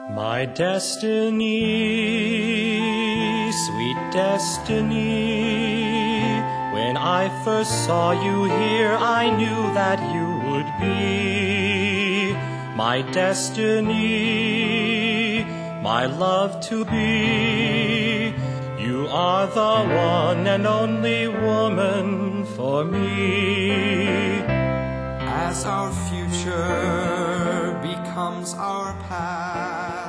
My destiny, sweet destiny, when I first saw you here, I knew that you would be my destiny, my love to be. You are the one and only woman for me. As our future becomes our past,